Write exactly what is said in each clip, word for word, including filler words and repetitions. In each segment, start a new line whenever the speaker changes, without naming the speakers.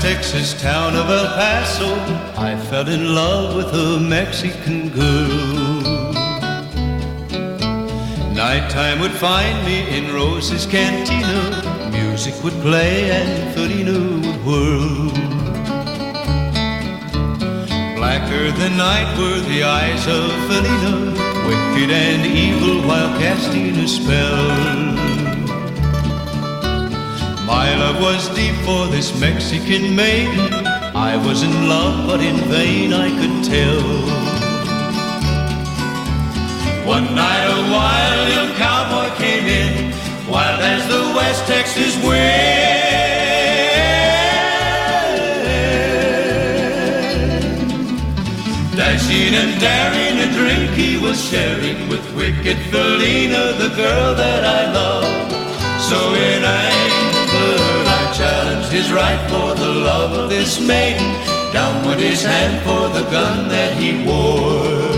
Texas town of El Paso, I fell in love with a Mexican girl. Nighttime would find me in Rose's cantina. Music would play and Felina would whirl. Blacker than night were the eyes of Felina, wicked and evil while casting a spell. My love was deep for this Mexican maiden. I was in love, but in vain I could tell. One night a wild young cowboy came in, wild as the West Texas wind. Dashing and daring, a drink he was sharing with wicked Felina, the girl that I love. So in anger I challenged his right for the love of this maiden. Down went his hand for the gun that he wore.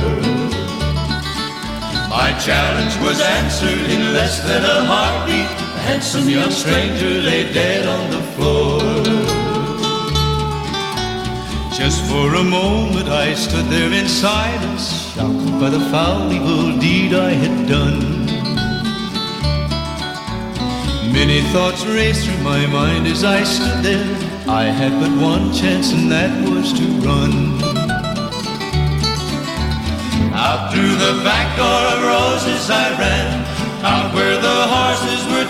My challenge was answered in less than a heartbeat. The handsome young stranger lay dead on the floor. Just for a moment I stood there in silence, shocked by the foul evil deed I had done. Many thoughts raced through my mind as I stood there. I had but one chance, and that was to run. Out through the back door of Roses I ran, out where the horses were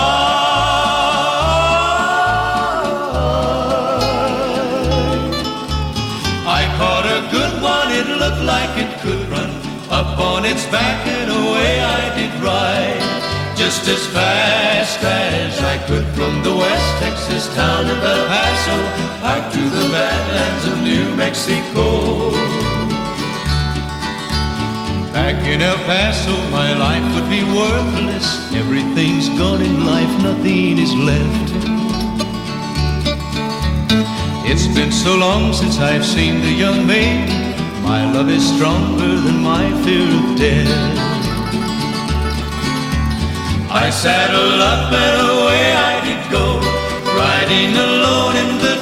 tied. I caught a good one, it looked like it could run. Up on its back and away I did ride, just as fast as I could from the West Texas town of El Paso out to the badlands of New Mexico. Back in El Paso my life would be worthless. Everything's gone in life, nothing is left. It's been so long since I've seen the young maiden. My love is stronger than my fear of death. I saddled up and away I did go, riding alone in the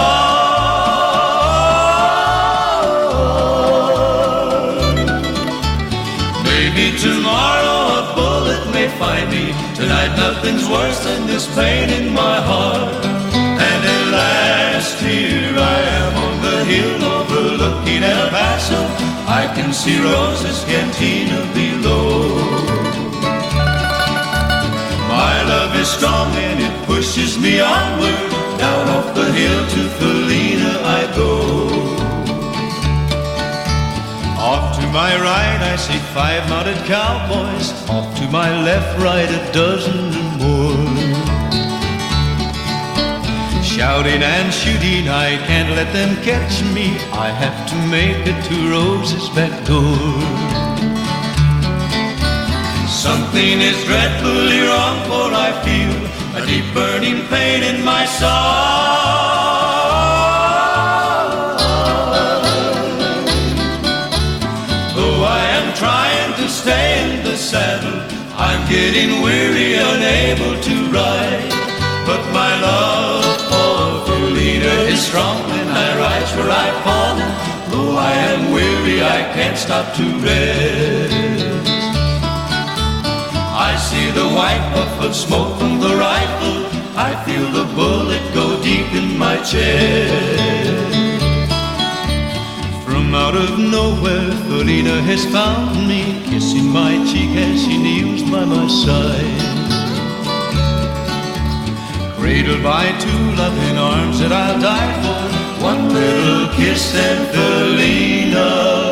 dark. Maybe tomorrow a bullet may find me. Tonight nothing's worse than this pain in my heart. And at last here I am on the hill overlooking El Paso. I can see Rose's cantina below. My love is strong and it pushes me onward. Down off the hill to Felina I go. Off to my right I see five mounted cowboys. Off to my left, right, a dozen or more. Shouting and shooting, I can't let them catch me. I have to make it to Rose's back door. Something is dreadfully wrong, for I feel a deep burning pain in my soul. Though I am trying to stay in the saddle, I'm getting weary, unable to ride. But my love for Felina is strong, and I rise where I've fallen. Though I am weary, I can't stop to rest. I see the white puff of smoke from the rifle. I feel the bullet go deep in my chest. From out of nowhere, Felina has found me, kissing my cheek as she kneels by my side. Cradled by two loving arms that I'll die for, one little kiss and Felina